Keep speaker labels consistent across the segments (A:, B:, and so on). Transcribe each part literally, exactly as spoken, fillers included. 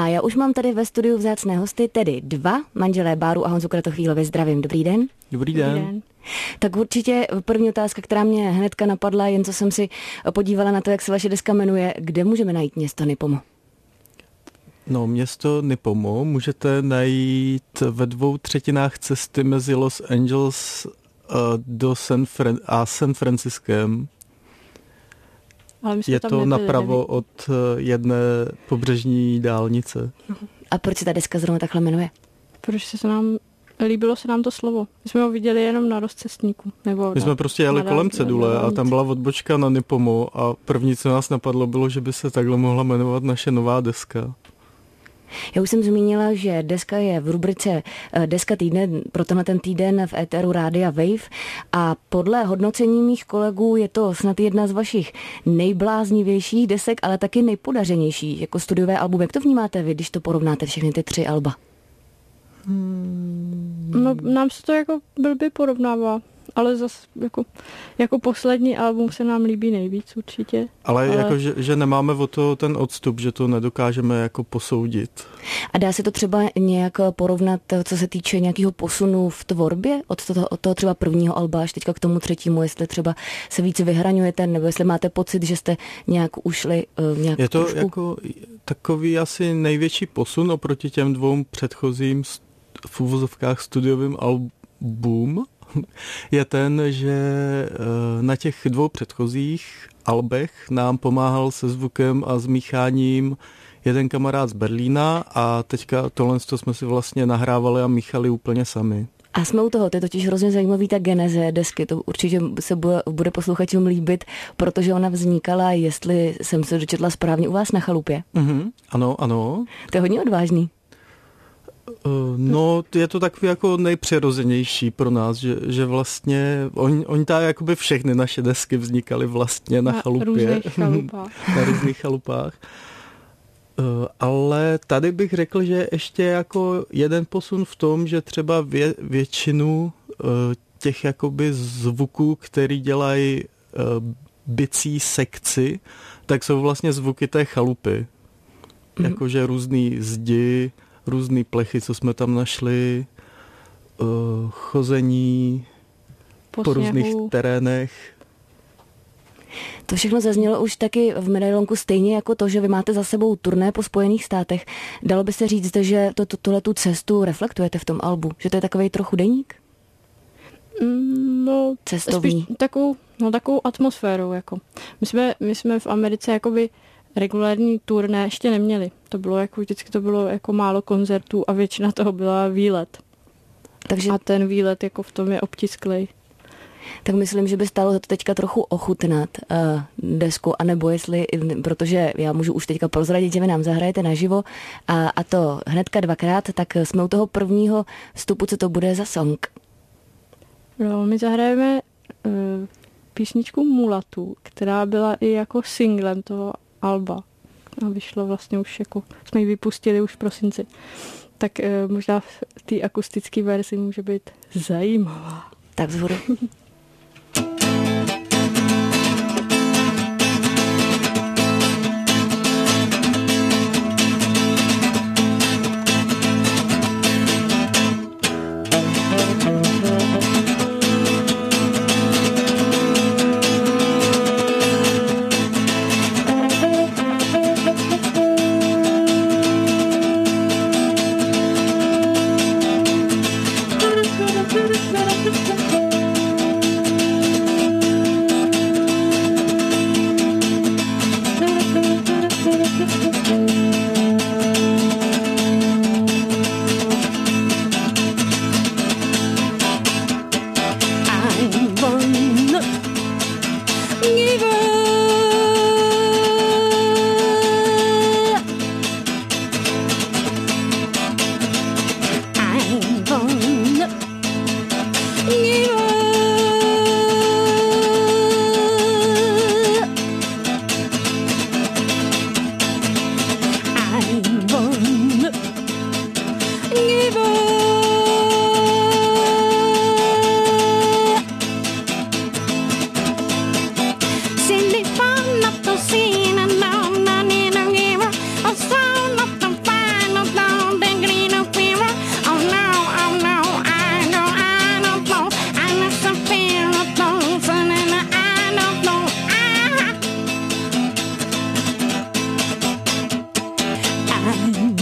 A: já už mám tady ve studiu vzácné hosty, tedy dva, manželé Báru a Honzu Kratochvílovi. Zdravím, dobrý den.
B: Dobrý den. Dobrý den.
A: Tak určitě první otázka, která mě hnedka napadla, jen co jsem si podívala na to, jak se vaše deska jmenuje, kde můžeme najít město Nipomo?
B: No, město Nipomo můžete najít ve dvou třetinách cesty mezi Los Angeles uh, do San Fran- a San Franciskem. Je to napravo neví. od jedné pobřežní dálnice.
A: A proč se ta deska zrovna takhle jmenuje?
C: Protože se nám líbilo se nám to slovo. My jsme ho viděli jenom na rozcestníku. Nebo
B: My jsme prostě jeli kolem cedule a tam byla odbočka na Nipomo a první, co nás napadlo, bylo, že by se takhle mohla jmenovat naše nová deska.
A: Já už jsem zmínila, že deska je v rubrice Deska týdne, pro tenhle ten týden v éteru Rádia Wave a podle hodnocení mých kolegů je to snad jedna z vašich nejbláznivějších desek, ale taky nejpodařenější jako studiové album. Jak to vnímáte vy, když to porovnáte všechny ty tři alba?
C: Hmm. No, nám se to jako blbě porovnává. Ale zase jako, jako poslední album se nám líbí nejvíc určitě.
B: Ale, ale... jako, že, že nemáme o to ten odstup, že to nedokážeme jako posoudit.
A: A dá se to třeba nějak porovnat, co se týče nějakého posunu v tvorbě? Od toho, od toho třeba prvního alba až teďka k tomu třetímu, jestli třeba se více vyhraňujete, nebo jestli máte pocit, že jste nějak ušli uh, nějak
B: Je to
A: trošku...
B: jako takový asi největší posun oproti těm dvou předchozím v uvozovkách studiovým album. Je ten, že na těch dvou předchozích albech nám pomáhal se zvukem a smícháním jeden kamarád z Berlína a teďka tohle jsme si vlastně nahrávali a míchali úplně sami.
A: A jsme u toho, to je totiž hrozně zajímavý ta geneze desky, to určitě se bude, bude posluchačům líbit, protože ona vznikala, jestli jsem se dočetla správně, u vás na chalupě.
B: Mm-hmm, ano, ano.
A: To je hodně odvážný.
B: No, je to takový jako nejpřirozenější pro nás, že, že vlastně oni, oni tady jakoby všechny naše desky vznikaly vlastně na, na chalupě.
C: Různých chalupách.
B: na různých chalupách. Ale tady bych řekl, že ještě jako jeden posun v tom, že třeba vě, většinu těch jakoby zvuků, který dělají bicí sekci, tak jsou vlastně zvuky té chalupy. Mm. Jakože různý zdi, různý plechy, co jsme tam našli, uh, chození po, po různých terénech.
A: To všechno zaznělo už taky v medailonku, stejně jako to, že vy máte za sebou turné po Spojených státech. Dalo by se říct, že to, to, tohle tu cestu reflektujete v tom albu? Že to je takovej trochu deník?
C: No,
A: cestovní.
C: Spíš takovou, no, takovou atmosférou. Jako. My, jsme, my jsme v Americe jakoby regulární turné ještě neměli. To bylo jako vždycky to bylo jako málo koncertů a většina toho byla výlet. Takže... A ten výlet jako v tom je obtisklej.
A: Tak myslím, že by stálo to teďka trochu ochutnat uh, desku, anebo jestli, protože já můžu už teďka prozradit, že vy nám zahrajete naživo a, a to hnedka dvakrát, tak jsme u toho prvního vstupu, co to bude za song?
C: No, my zahrajeme uh, písničku Mulatu, která byla i jako singlem toho alba. A vyšlo vlastně už jako, jsme ji vypustili už v prosinci. Tak e, možná v té akustické verzi může být zajímavá.
A: Tak vzhůru.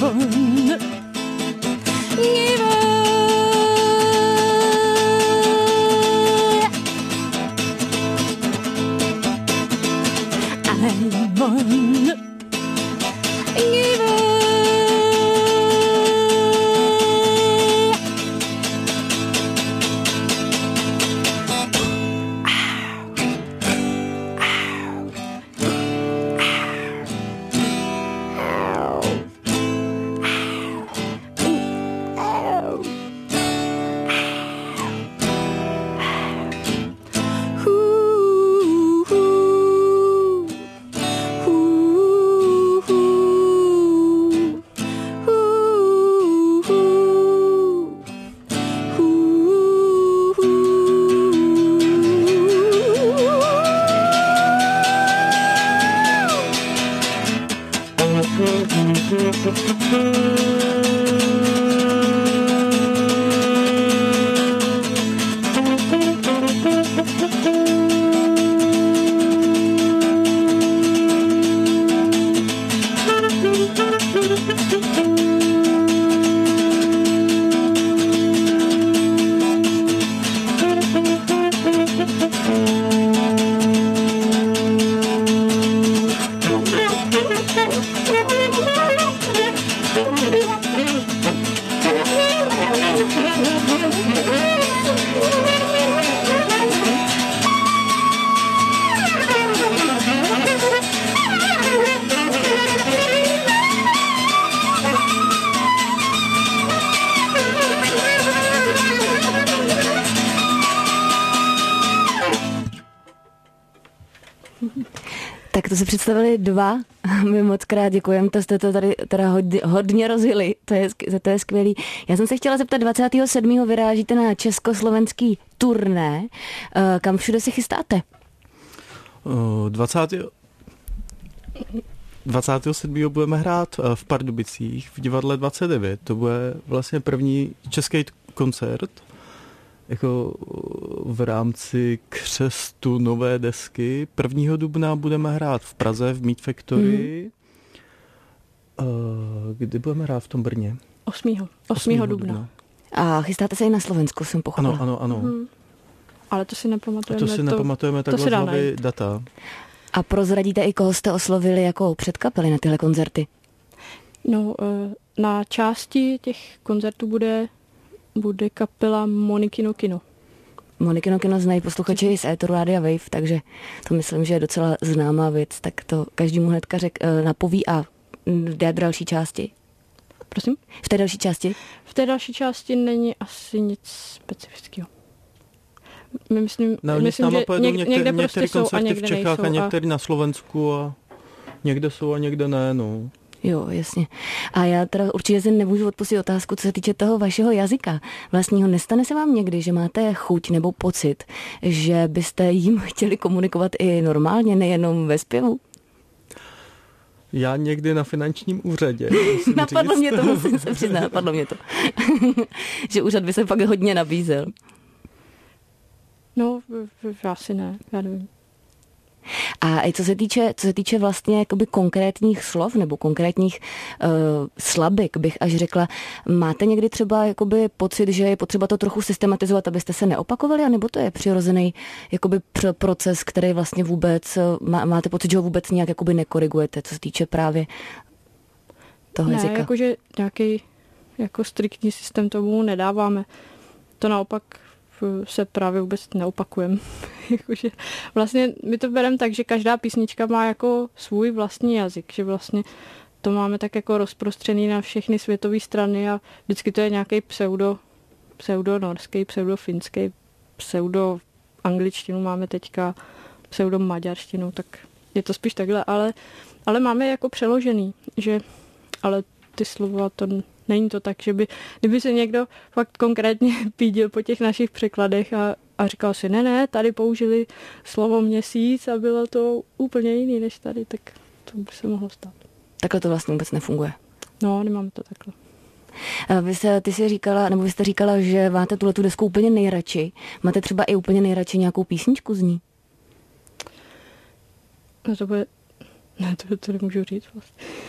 C: on. Give on. I'm on. Give on.
A: Tak to se představili dva. My moc krát děkujeme, to jste to tady teda hodně, hodně rozjeli. To je, to je skvělý. Já jsem se chtěla zeptat, dvacátého sedmého vyrážíte na československý turné. Kam všude se chystáte?
B: dvacátého dvacátého sedmého budeme hrát v Pardubicích v divadle dvacet devět. To bude vlastně první český koncert jako v rámci křestu nové desky. prvního dubna budeme hrát v Praze v Meat Factory. Mm. Kdy budeme hrát v tom Brně?
C: osmého dubna.
A: A chystáte se i na Slovensku, jsem pochopila.
B: Ano, ano, ano.
C: Hmm. Ale to si nepamatujeme.
B: To si nepamatujeme takhle z hlavy data.
A: A prozradíte i, koho jste oslovili jako předkapely na tyhle koncerty?
C: No, na části těch koncertů bude, bude kapela Monikino Kino.
A: Monikino Kino znají posluchači i z éteru Rádia Wave, takže to myslím, že je docela známá věc, tak to každému hnedka řek, napoví. A v té další části?
C: Prosím?
A: V té další části?
C: V té další části není asi nic specifického. My myslím,
B: no,
C: myslím že něk, někde, někde prostě jsou a někde
B: v Čechách
C: nejsou.
B: A některý a... na Slovensku a někde jsou a někde ne, no.
A: Jo, jasně. A já teda určitě si nemůžu odpustit otázku, co se týče toho vašeho jazyka vlastního. Nestane se vám někdy, že máte chuť nebo pocit, že byste jim chtěli komunikovat i normálně, nejenom ve zpěvu?
B: Já někdy na finančním úřadě.
A: Napadlo
B: říct.
A: mě to, musím se přiznat, napadlo mě to. Že úřad by se fakt hodně nabízel.
C: No, asi ne, já nevím.
A: A i co se týče, co se týče vlastně jakoby konkrétních slov nebo konkrétních uh, slabik, bych až řekla, máte někdy třeba jakoby pocit, že je potřeba to trochu systematizovat, abyste se neopakovali, anebo to je přirozený jakoby proces, který vlastně vůbec, má, máte pocit, že ho vůbec nějak jakoby nekorigujete, co se týče právě toho
C: ne,
A: jazyka?
C: Ne, jakože nějaký jako striktní systém tomu nedáváme. To naopak se právě vůbec neopakujeme. Jakože vlastně my to bereme tak, že každá písnička má jako svůj vlastní jazyk, že vlastně to máme tak jako rozprostřený na všechny světové strany a vždycky to je nějaký pseudo, pseudo norský, pseudo finský, pseudo angličtinu máme teďka, pseudo maďarštinu, tak je to spíš takhle, ale, ale máme jako přeložený, že ale ty slova to není to tak, že by, kdyby se někdo fakt konkrétně pídil po těch našich překladech a, a říkal si, ne, ne, tady použili slovo měsíc a bylo to úplně jiný než tady, tak to by se mohlo stát.
A: Takhle to vlastně vůbec nefunguje.
C: No, nemáme to takhle.
A: Vy jste, ty jsi říkala, nebo vy jste říkala, že máte tuhletu desku úplně nejradši. Máte třeba i úplně nejradši nějakou písničku z ní?
C: No to bude, ne, to, to nemůžu říct vlastně.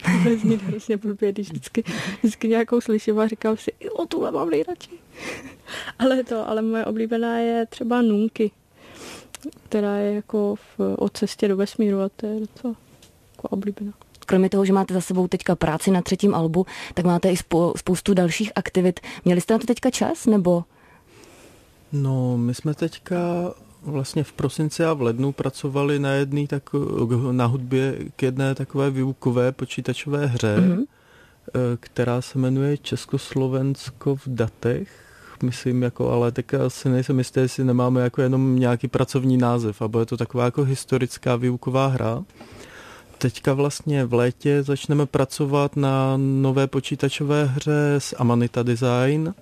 C: Vůbec mě hrozně blbě, když vždycky, vždycky nějakou slyším a říkám si, jo, tuhle mám nejradši. ale to, ale moje oblíbená je třeba Nunky, která je jako v, o cestě do vesmíru a to je docela jako oblíbená.
A: Kromě toho, že máte za sebou teďka práci na třetím albu, tak máte i spoustu dalších aktivit. Měli jste na to teďka čas, nebo?
B: No, my jsme teďka vlastně v prosinci a v lednu pracovali na jedné tak, na hudbě k jedné takové výukové počítačové hře, mm-hmm. která se jmenuje Československo v datech. Myslím, jako, ale teďka si nejsem jistý, jestli nemáme jako jenom nějaký pracovní název, a bude to taková jako historická výuková hra. Teďka vlastně v létě začneme pracovat na nové počítačové hře z Amanita Design.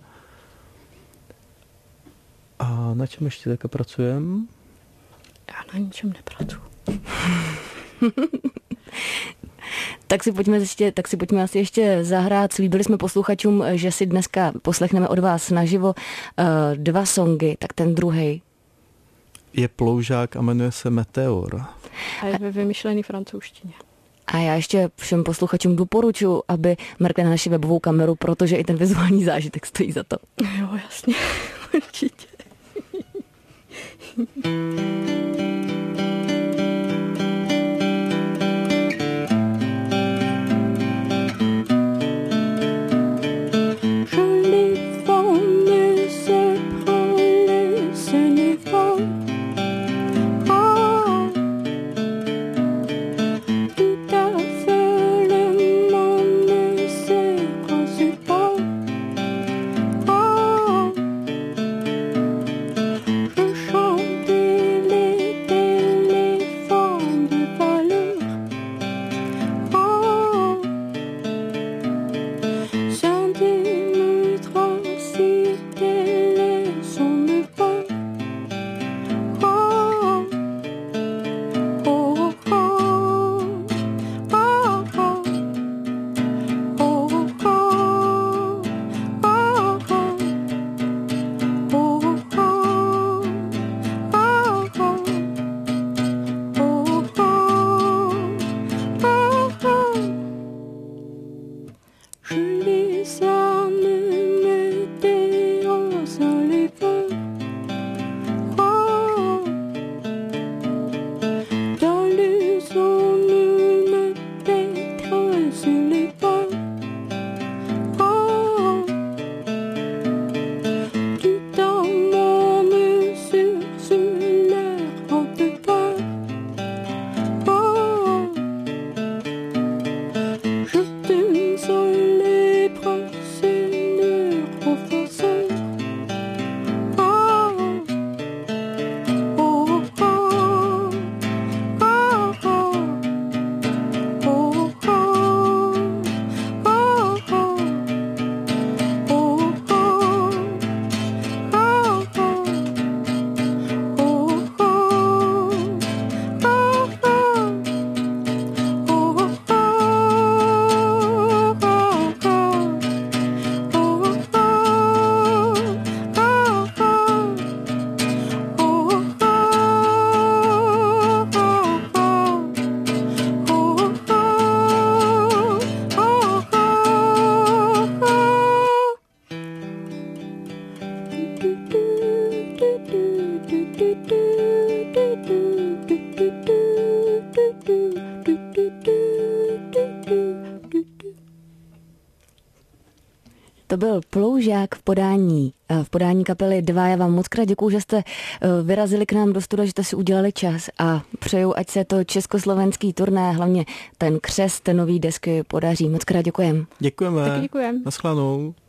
B: A na čem ještě teďka pracujeme?
C: Já na ničem nepracuji.
A: Tak si pojďme ještě, tak si pojďme asi ještě zahrát. Slíbili jsme posluchačům, že si dneska poslechneme od vás naživo uh, dva songy, tak ten druhej
B: je Ploužák a jmenuje se Meteor.
C: A je ve vymyšlený francouzštině.
A: A já ještě všem posluchačům doporučuji, aby mrkli na naši webovou kameru, protože i ten vizuální zážitek stojí za to.
C: Jo, jasně, určitě.
A: To byl Ploužák v podání, v podání kapely dva. Já vám moc krát děkuju, že jste vyrazili k nám do studia, že jste si udělali čas a přeju, ať se to československý turné, hlavně ten křest nový desky podaří. Moc krát děkujem.
B: Děkujeme.
C: Taky děkujem.
B: Naschledanou.